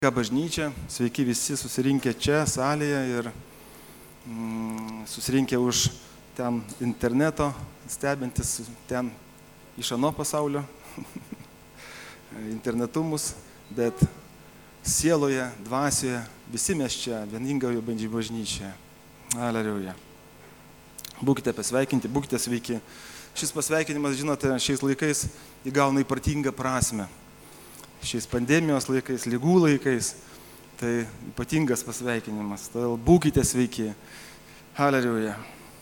Bažnyčia, sveiki visi susirinkę čia salėje ir susirinkę už ten interneto, stebintis ten iš ano pasaulio internetumus, bet sieloje, dvasioje, visi mes čia vieningoje bažnyčioje. Aleliuja. Būkite pasveikinti, būkite sveiki. Šis pasveikinimas, žinote, šiais laikais įgauna ypatingą prasme. Šiais pandemijos laikais, ligų laikais, tai ypatingas pasveikinimas. Todėl būkite sveiki. Aleliuja.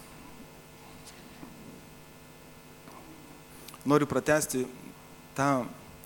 Noriu pratęsti tą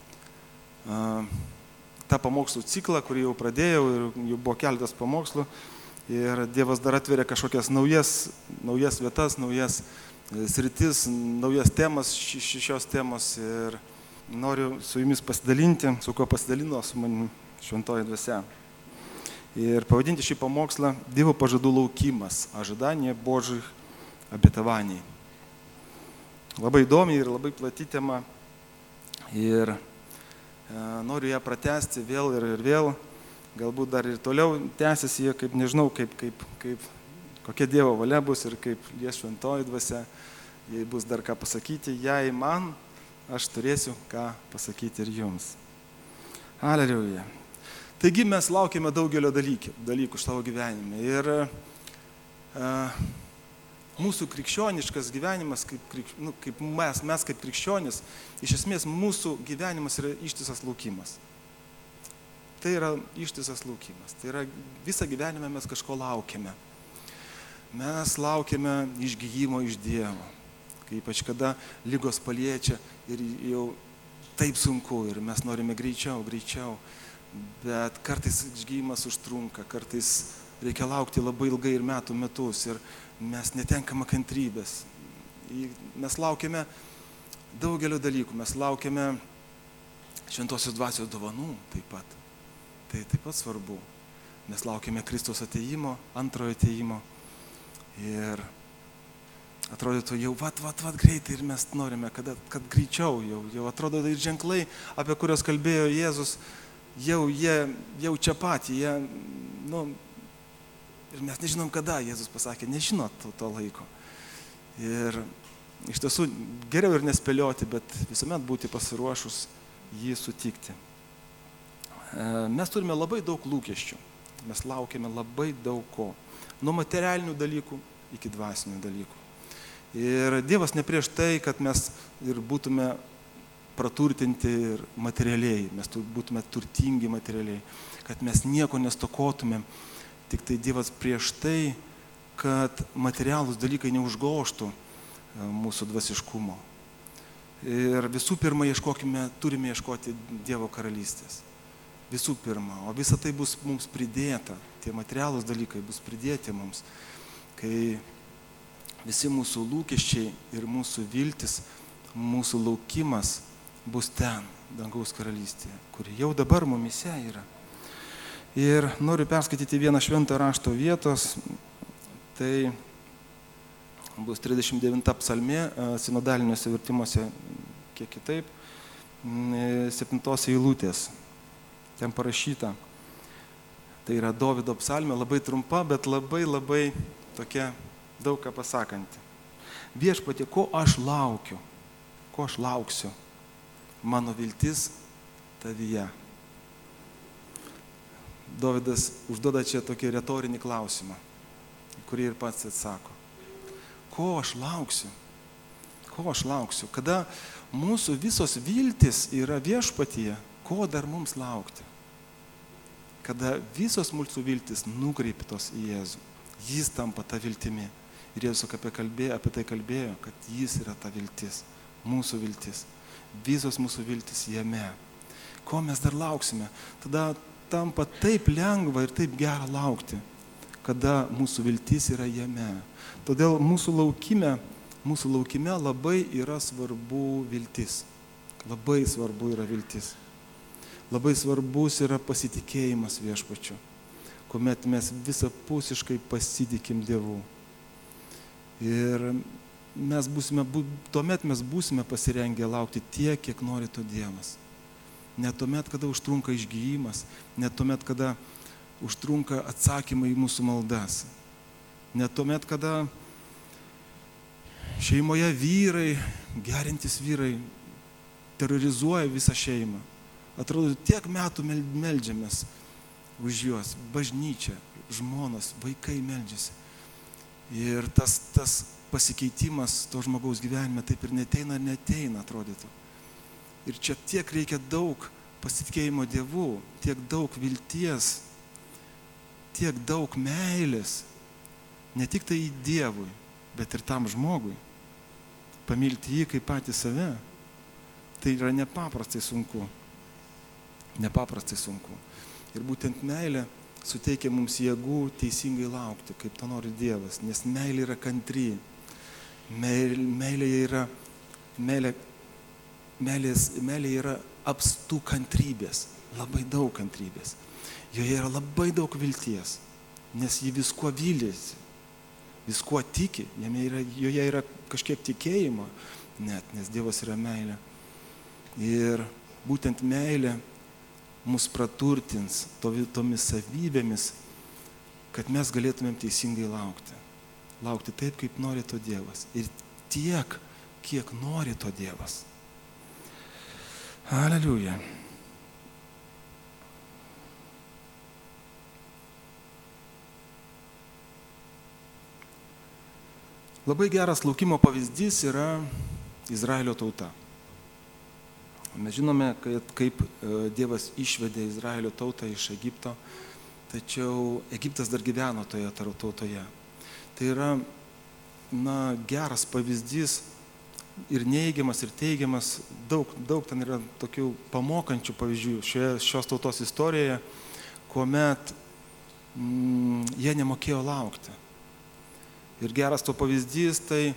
pamokslų ciklą, kurį jau pradėjau ir jau buvo keletas pamokslų. Ir Dievas dar atveria kažkokias naujas vietas, naujas sritis, naujas temas šios temos. Ir noriu su jumis pasidalinti, su kuo pasidalino su manimi šventoji dvasia. Ir pavadinti šį pamokslą Dievo pažadų laukimas, ожидание Божьих обетований. Labai įdomi ir labai plati tema. Ir noriu ją pratęsti vėl ir vėl. Galbūt dar ir toliau tęsiasi jie, kaip nežinau, kokia Dievo valia bus ir kaip lies šventoji dvasia. Jei bus dar ką pasakyti, jei man, aš turėsiu ką pasakyti ir jums. Aleliuja. Taigi mes laukiame daugelio dalykų iš savo gyvenime. Ir mūsų krikščioniškas gyvenimas, kaip mes kaip krikščionis, iš esmės mūsų gyvenimas yra ištisas laukimas. Tai yra ištisas laukimas. Tai yra visą gyvenimą mes kažko laukiame. Mes laukiame išgijimo iš Dievo. Ypač kada lygos paliečia ir jau taip sunku ir mes norime greičiau. Bet kartais išgijimas užtrunka, kartais reikia laukti labai ilgai ir metus ir mes netenkame kantrybės. Mes laukiame daugelio dalykų, mes laukiame šventosios dvasios dovanų taip pat. Tai taip pat svarbu. Mes laukiame Kristaus atėjimo, antrojo atėjimo ir atrodytų jau vat greitai ir mes norime, kad greičiau jau atrodo ir ženklai, apie kurios kalbėjo Jėzus, jau čia pat, ir mes nežinom kada, Jėzus pasakė, nežino to laiko. Ir iš tiesų geriau ir nespėlioti, bet visuomet būti pasiruošus jį sutikti. Mes turime labai daug lūkesčių, mes laukiame labai daug ko, nuo materialinių dalykų iki dvasinių dalykų. Ir Dievas ne prieš tai, kad mes ir būtume praturtinti ir materialiai, mes būtume turtingi materialiai, kad mes nieko nestokotumėm. Tik tai Dievas prieš tai, kad materialūs dalykai neužgoštų mūsų dvasiškumo. Ir visų pirma, turime ieškoti Dievo karalystės. Visų pirma, o visa tai bus mums pridėta, tie materialūs dalykai bus pridėti mums, kai visi mūsų lūkesčiai ir mūsų viltis, mūsų laukimas bus ten, dangaus karalystėje, kuri jau dabar mumise yra. Ir noriu perskaityti vieną švento rašto vietos, tai bus 39 psalmė, sinodaliniuose vertimuose kiek kitaip, 7 eilutės. Ten parašyta, tai yra Dovydo psalmė, labai trumpa, bet labai tokia daug ką pasakanti. Viešpatie, ko aš lauksiu, mano viltis tavyje. Dovydas užduoda čia tokį retorinį klausimą, kurį ir pats atsako. Ko aš lauksiu? Kada mūsų visos viltis yra viešpatyje, ko dar mums laukti? Kada visos mūsų viltis nukreiptos į Jėzų, jis tampa ta viltimi. Ir Jėzus apie tai kalbėjo, kad jis yra ta viltis, mūsų viltis. Visos mūsų viltis jame. Ko mes dar lauksime? Tada tampa taip lengva ir taip gera laukti, kada mūsų viltis yra jame. Todėl mūsų laukime labai yra svarbu viltis. Labai svarbu yra viltis. Labai svarbus yra pasitikėjimas viešpačiu, kuomet mes visapusiškai pasitikim Dievu. Ir tuomet mes būsime pasirengę laukti tiek, kiek nori to Dievas. ne tuomet, kada užtrunka išgyjimas, ne tuomet, kada užtrunka atsakymai į mūsų maldas, ne tuomet, kada šeimoje vyrai, gerintys vyrai, terrorizuoja visą šeimą. Atrodo, tiek metų meldžiamės už juos, bažnyčia, žmonos, vaikai meldžiasi. Ir tas pasikeitimas to žmogaus gyvenime taip ir neteina, atrodytų. Ir čia tiek reikia daug pasitikėjimo Dievu, tiek daug vilties, tiek daug meilės, ne tik tai Dievui, bet ir tam žmogui. Pamilti jį kaip patį save, tai yra nepaprastai sunku. Nepaprastai sunku. Ir būtent meilė suteikia mums jėgų teisingai laukti, kaip to nori Dievas, nes meilė yra kantri. Meilė yra apstų kantrybės, labai daug kantrybės. Joje yra labai daug vilties, nes ji viskuo vylėsi, viskuo tiki, joje yra kažkiek tikėjimo, net, nes Dievas yra meilė. Ir būtent meilė mus praturtins tomis savybėmis, kad mes galėtumėm teisingai laukti. Laukti taip, kaip nori to Dievas. Ir tiek, kiek nori to Dievas. Aleliuja. Labai geras laukimo pavyzdys yra Izraelio tauta. Mes žinome, kaip Dievas išvedė Izraelio tautą iš Egipto, tačiau Egiptas dar gyveno toje tautoje. Tai yra geras pavyzdys ir neigiamas, ir teigiamas. Daug ten yra tokių pamokančių pavyzdžių šios tautos istorijoje, kuomet jie nemokėjo laukti. Ir geras to pavyzdys tai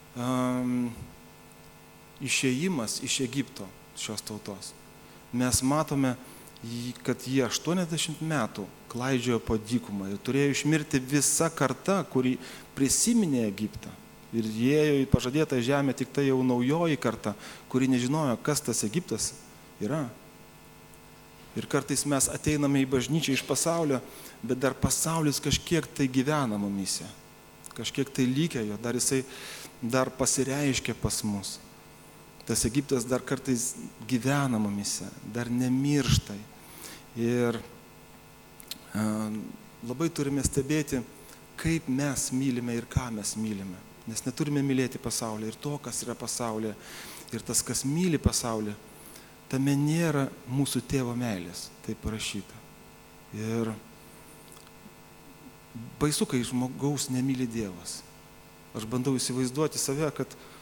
išėjimas iš Egipto šios tautos. Mes matome, kad jie 80 metų klaidžiojo po dykumą ir turėjo išmirti visa karta, kuri prisiminė Egiptą. Ir ėjo į pažadėtą žemę tik tai jau naujoji karta, kuri nežinojo, kas tas Egiptas yra. Ir kartais mes ateiname į bažnyčią iš pasaulio, bet dar pasaulis kažkiek tai gyvena mumise. Kažkiek tai lygia jo, dar jisai dar pasireiškia pas mus. Tas Egiptas dar kartais gyvena mumise, dar nemiršta. Ir labai turime stebėti, kaip mes mylime ir ką mes mylime. Nes neturime mylėti pasaulį ir to, kas yra pasaulyje. Ir tas, kas myli pasaulį, tame nėra mūsų tėvo meilės, tai parašyta. Ir baisu, kai žmogaus nemyli Dievas. Aš bandau įsivaizduoti save,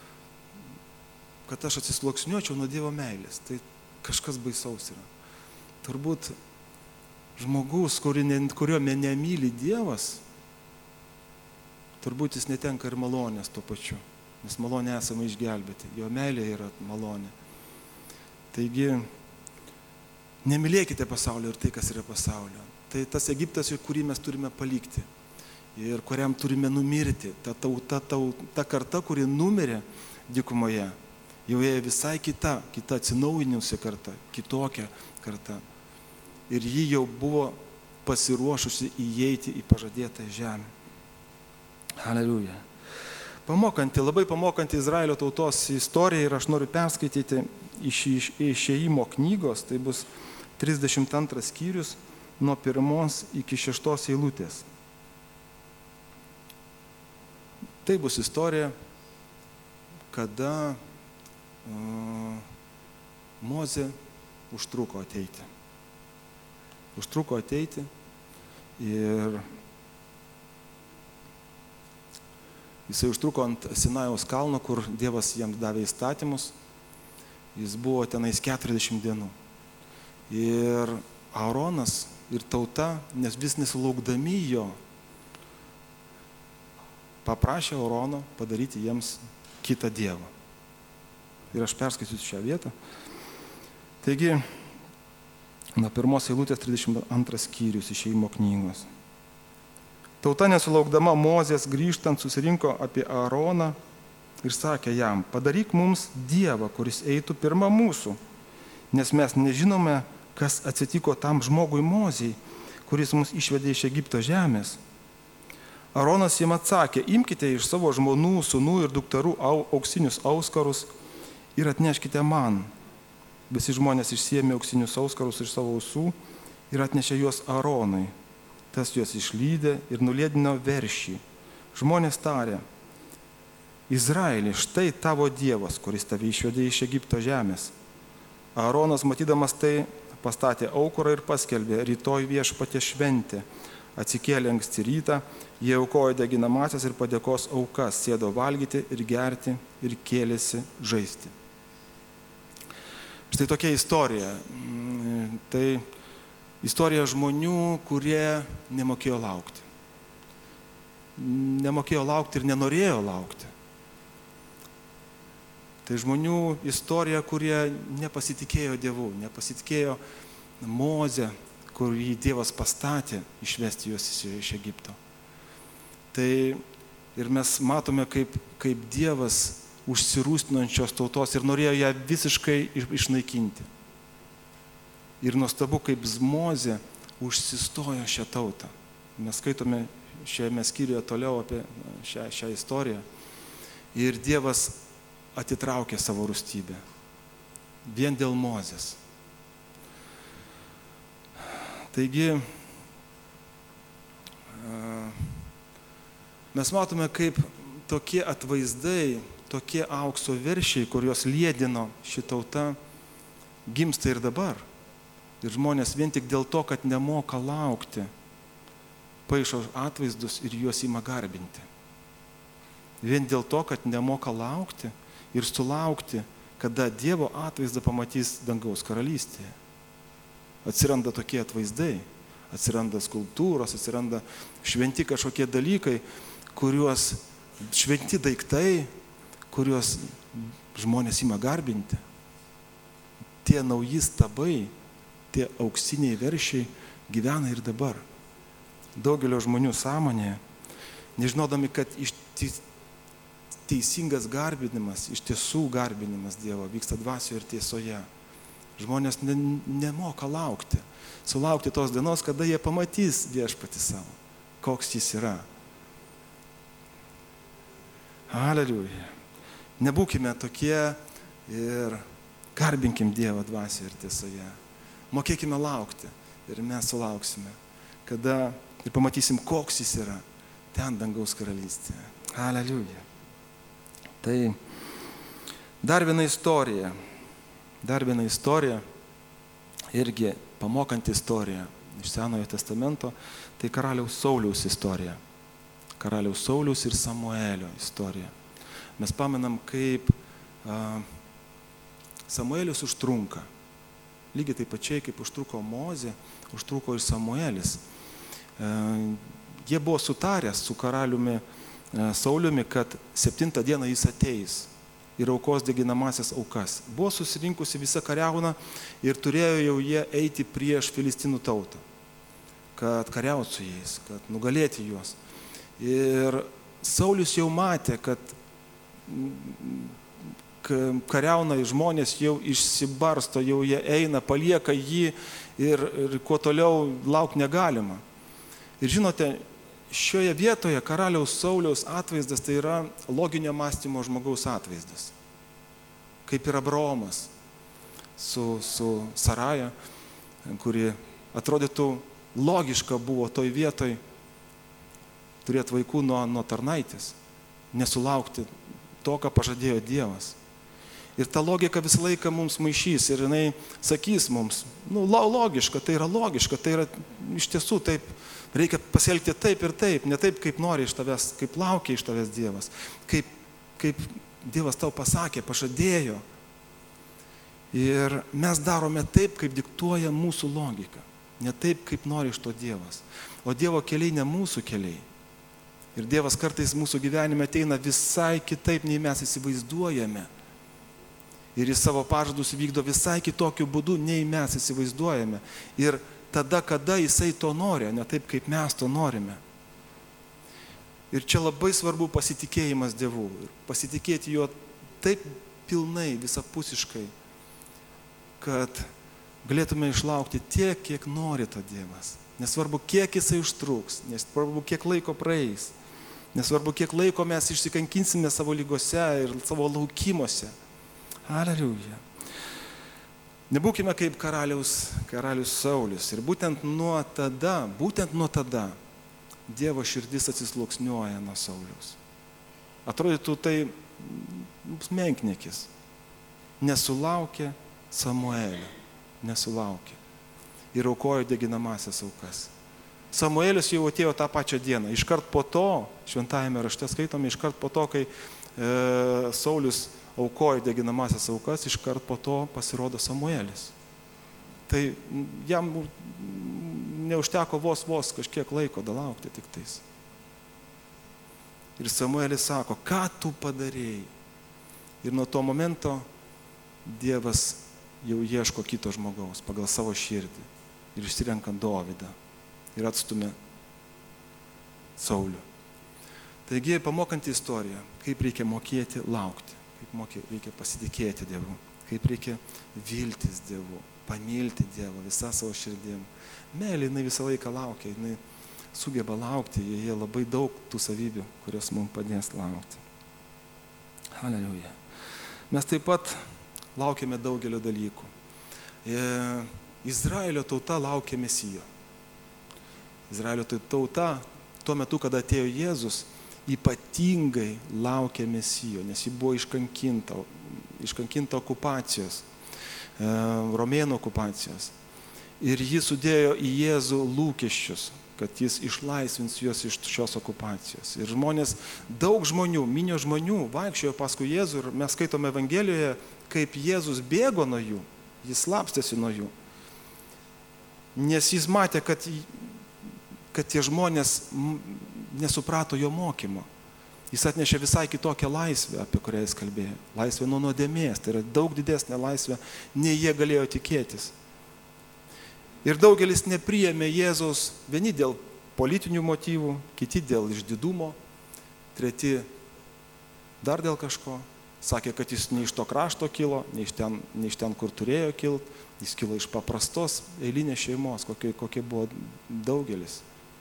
kad aš atsisluoksniuočiau nuo Dievo meilės. Tai kažkas baisaus yra. Turbūt žmogus, kurio nemyli Dievas, turbūt jis netenka ir malonės tuo pačiu. Nes malonė esame išgelbėti. Jo meilė yra malonė. Taigi, nemylėkite pasaulio ir tai, kas yra pasaulio. Tai tas Egiptas, kurį mes turime palikti. Ir kuriam turime numirti. Ta karta, kuri numirė dykumoje, jau ėjo visai kita atsinaujinusi karta, kitokia karta. Ir ji jau buvo pasiruošusi įeiti į pažadėtą žemę. Aleliuja. Labai pamokanti Izraelio tautos istoriją ir aš noriu perskaityti iš Išėjimo knygos, tai bus 32 skyrius nuo 1 iki 6 eilutės. Tai bus istorija, kada Mozė užtruko ateiti. Ir jisai užtruko ant Sinajaus kalno, kur Dievas jiems davė įstatymus. Jis buvo tenais 40 dienų. Ir Aaronas ir tauta, nes vis nesulaukdami jo, paprašė Aarono padaryti jiems kitą Dievą. Ir aš perskaitysiu šią vietą. Taigi, nuo 1 eilutės 32 skyrius Išėjimo knygos. Tauta nesulaukdama Mozės grįžtant susirinko apie Aaroną, ir sakė jam, padaryk mums Dievą, kuris eitų pirma mūsų. nes mes nežinome, kas atsitiko tam žmogui Mozei, kuris mus išvedė iš Egipto žemės. Aronas jiem atsakė, imkite iš savo žmonų, sūnų ir dukterų auksinius auskarus ir atneškite man. Visi žmonės išsiėmė auksinius auskarus iš savo ausų ir atnešė juos Aronui. Tas juos išlydė ir nulėdino veršį. Žmonės tarė, Izraeli, štai tavo Dievas, kuris tave išvedė iš Egipto žemės. Aronas, matydamas tai, pastatė aukurą ir paskelbė, rytoj viešpaties šventė. Atsikėlė anksti rytą, jie aukojo deginamąsias ir padėkos aukas, sėdo valgyti ir gerti ir kėlėsi žaisti. Štai tokia istorija. Tai istorija žmonių, kurie nemokėjo laukti. Nemokėjo laukti ir nenorėjo laukti. Tai žmonių istorija, kurie nepasitikėjo Dievu, nepasitikėjo Moze, kurį Dievas pastatė išvesti juos iš Egipto. Tai ir mes matome, kaip Dievas užsirūstinančios tautos ir norėjo ją visiškai išnaikinti. Ir nuostabu, kaip Mozė užsistojo šią tautą. Mes skaitome šiame skyriuje toliau apie šią istoriją. Ir Dievas atitraukė savo rūstybę. Vien dėl Mozės. Taigi, mes matome, kaip tokie atvaizdai, tokie aukso veršiai, kuriuos liedino ši tauta, gimsta ir dabar. Ir žmonės vien tik dėl to, kad nemoka laukti, paišo atvaizdus ir juos ima garbinti. Vien dėl to, kad nemoka laukti ir sulaukti, kada Dievo atvaizdą pamatys dangaus karalystėje. Atsiranda tokie atvaizdai, atsiranda skulptūros, atsiranda šventi kažkokie dalykai, kuriuos šventi daiktai, kuriuos žmonės ima garbinti. Tie nauji stabai, tie auksiniai veršiai gyvena ir dabar. Daugelio žmonių sąmonėje, nežinodami, kad teisingas garbinimas, iš tiesų garbinimas Dievo vyksta dvasioje ir tiesoje. Žmonės nemoka laukti, sulaukti tos dienos, kada jie pamatys viešpatį savo, koks jis yra. Aleliuja. Nebūkime tokie ir garbinkim Dievą dvasioje ir tiesoje. Mokėkime laukti ir mes sulauksime, kada ir pamatysim, koks jis yra ten dangaus karalystėje. Aleliuja. Tai dar viena istorija, irgi pamokanti istorija iš Senojo testamento, tai karaliaus Sauliaus istorija. Karaliaus Sauliaus ir Samuelio istorija. Mes pamenam, kaip Samuelis užtrunka. Lygiai taip pačiai, kaip užtruko Mozė, užtruko ir Samuelis. Jie buvo sutarę su karaliumi Sauliumi, kad 7 dieną jis ateis ir aukos deginamasias aukas. Buvo susirinkusi visa kariauna ir turėjo jau jie eiti prieš Filistinų tautą, kad kariauti su jais, kad nugalėti juos. Ir Saulius jau matė, kad kariauna žmonės jau išsibarsto, jau jie eina, palieka jį ir kuo toliau laukti negalima. Ir žinote, šioje vietoje karaliaus Sauliaus atvaizdas tai yra loginio mąstymo žmogaus atvaizdas. Kaip ir Abraomas su Saraja, kuri atrodytų logiška buvo toj vietoj turėti vaikų nuo tarnaitės, nesulaukti to, ką pažadėjo Dievas. Ir ta logika visą laiką mums maišys ir jinai sakys mums, logiška, tai yra iš tiesų taip, reikia pasielgti taip ir taip, ne taip, kaip nori iš tavęs, kaip laukia iš tavęs Dievas, kaip Dievas tau pasakė, pažadėjo. Ir mes darome taip, kaip diktuoja mūsų logika, ne taip, kaip nori iš to Dievas. O Dievo keliai ne mūsų keliai. Ir Dievas kartais mūsų gyvenime ateina visai kitaip, nei mes įsivaizduojame. Ir jis savo pažadus vykdo visai kitokiu būdu, nei mes įsivaizduojame. Ir tada, kada jisai to nori, ne taip, kaip mes to norime. Ir čia labai svarbu pasitikėjimas Dievu. Pasitikėti juo taip pilnai, visapusiškai, kad galėtume išlaukti tiek, kiek nori to Dievas. Nesvarbu, kiek jisai užtruks, nesvarbu, kiek laiko praeis, nesvarbu, kiek laiko mes išsikankinsime savo lygose ir savo laukimuose. Aleliuja. Nebūkime kaip karalius Saulius. Ir būtent nuo tada Dievo širdis atsisluoksniuoja nuo Sauliaus. Atrodytų tai menkniekis. Nesulaukė Samuelio. Nesulaukė. Ir aukojo deginamasias aukas. Samuelis jau atėjo tą pačią dieną. Iškart po to, šventajame rašte skaitome, iškart po to, kai Saulius aukojo deginamasias aukas, iškart po to pasirodo Samuelis. Tai jam neužteko vos kažkiek laiko dalaukti tik tais. Ir Samuelis sako, ką tu padarėjai? Ir nuo to momento Dievas jau ieško kito žmogaus pagal savo širdį ir išsirenka Dovydą ir atstumia Saulių. Taigi, pamokanti istorija, kaip reikia mokėti laukti, kaip reikia pasitikėti Dievu, kaip reikia viltis Dievu, pamilti Dievą visą savo širdim. Meilė, jinai visą laiką laukia, jinai sugeba laukti, joje labai daug tų savybių, kurios mums padės laukti. Haleliuja. Mes taip pat laukiame daugelio dalykų. Izraelio tauta laukia Mesijo. Izraelio tauta tuo metu, kada atėjo Jėzus, ypatingai laukė Mesijo, nes ji buvo iškankinta okupacijos, romėnų okupacijos. Ir ji sudėjo į Jėzų lūkesčius, kad jis išlaisvins juos iš šios okupacijos. Ir daug žmonių, minio žmonių vaikščiojo paskui Jėzų ir mes skaitome Evangelijoje, kaip Jėzus bėgo nuo jų, jis slapstėsi nuo jų. Nes jis matė, kad tie žmonės nesuprato jo mokymo. Jis atnešė visai kitokią laisvę, apie kurią jis kalbėjo. Laisvę nuo nuodėmės, tai yra daug didesnė laisvė, nei jie galėjo tikėtis. Ir daugelis nepriėmė Jėzaus, vieni dėl politinių motyvų, kiti dėl išdidumo, treti dar dėl kažko. Sakė, kad jis ne iš to krašto kilo, ne iš ten, kur turėjo kilti, jis kilo iš paprastos eilinės šeimos, kokie buvo daugelis.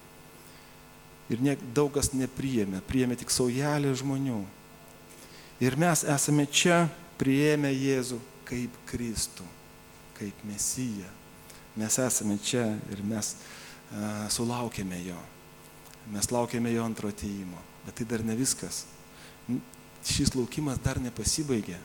Ir daug kas priėmė tik saujelė žmonių. Ir mes esame čia priėmę Jėzų kaip Kristų, kaip Mesiją. Mes esame čia ir mes sulaukėme jo. Mes laukėme jo antro atėjimo. Bet tai dar ne viskas. Šis laukimas dar nepasibaigė.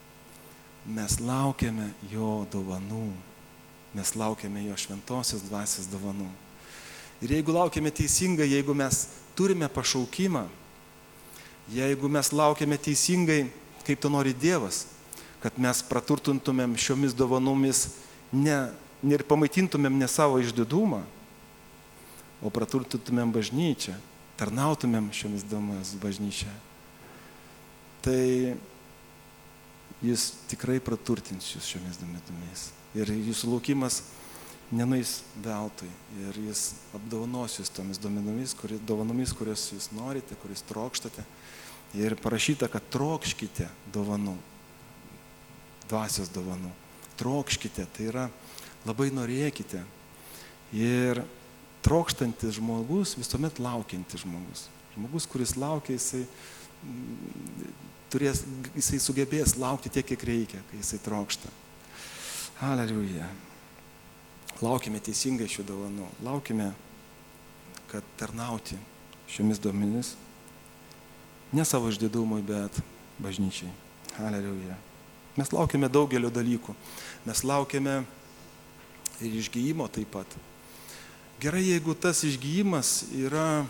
Mes laukiame jo dovanų. Mes laukiame jo šventosios dvasios dovanų. Ir jeigu laukiame teisingai, jeigu mes turime pašaukimą, jeigu mes laukiame teisingai, kaip to nori Dievas, kad mes praturtintumėm šiomis dovanomis ir pamaitintumėm ne savo išdidumą, o praturtintumėm bažnyčią, tarnautumėm šiomis dovanomis bažnyčią, tai jis tikrai praturtins jūs šiomis dovanomis. Ir jūsų laukimas nenueis veltui ir jis apdovanos jūs tomis dovanomis, kurias jūs norite, kurias trokštate. Ir parašyta, kad trokškite dovanų, dvasios dovanų. Trokškite, tai yra labai norėkite. Ir trokštantis žmogus, visuomet laukiantis žmogus. Žmogus, kuris laukia, jisai sugebės laukti tiek, kiek reikia, kai jisai trokšta. Haleliuja. Laukime teisingai šių dovanų. Laukime, kad tarnauti šiomis dovanomis ne savo išdidumui, bet bažnyčiai. Haleliuja. Mes laukime daugelio dalykų. Mes laukime ir išgyjimo taip pat. Gerai, jeigu tas išgyjimas yra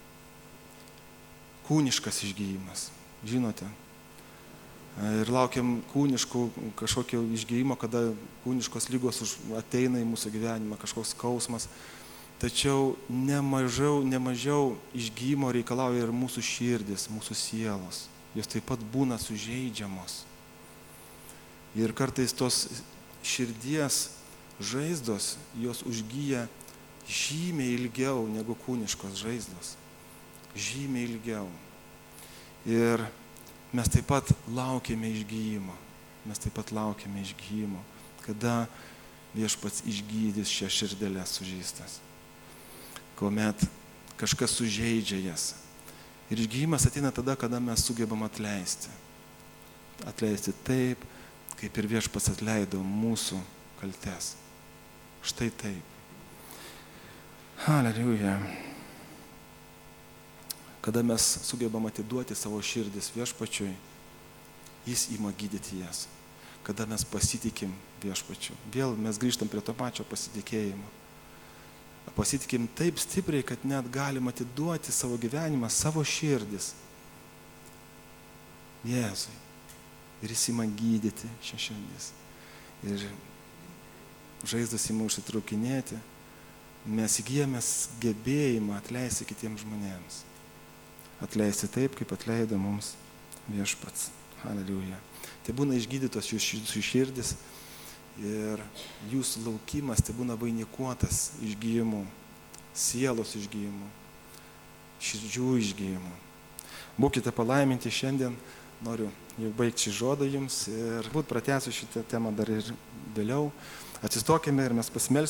kūniškas išgyjimas. Žinote? Ir laukiam kūniškų kažkokio išgyjimo, kada kūniškos lygos ateina į mūsų gyvenimą, kažkoks skausmas. Tačiau nemažiau išgyjimo reikalauja ir mūsų širdis, mūsų sielos. Jos taip pat būna sužeidžiamos. Ir kartais tos širdies žaizdos, jos užgyja žymiai ilgiau negu kūniškos žaizdos. Žymiai ilgiau. Ir mes taip pat laukėme išgyjimo. kada viešpats išgydys šią širdelę sužeistas, kuomet kažkas sužeidžia jas. Ir išgydymas ateina tada, kada mes sugebam atleisti. Atleisti taip, kaip ir viešpats atleido mūsų kaltes. Štai taip. Haleliuja. Kada mes sugebam atiduoti savo širdis viešpačiui, jis ima gydyti jas. Kada mes pasitikim viešpačiu. Vėl mes grįžtam prie to pačio pasitikėjimo. Pasitikim taip stipriai, kad net galim atiduoti savo gyvenimą, savo širdis Jėzui. Ir jis ima gydyti šią širdis. Ir žaizdas ima užsitraukinėti. Mes įgyjame gebėjimą atleisti kitiems žmonėms. Atleisti taip, kaip atleido mums viešpats. Haleliuja. Tai būna išgydytos jūsų širdis ir jūsų laukimas tai būna vainikuotas išgyjimu, sielos išgyjimu, širdžių išgyjimu. Būkite palaiminti šiandien. Noriu jau baigti šį žodą jums ir būt pratęsiu šitą temą dar ir vėliau. Atsistokime ir mes pasimelsime.